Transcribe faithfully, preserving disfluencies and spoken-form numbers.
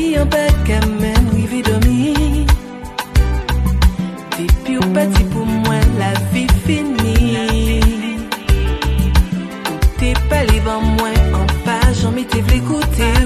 dit un peu quand même, oui, vie dormi. Depuis au petit pour moi, la vie finie. T'es pas libre en moi, en page, j'en m'étais l'écouter.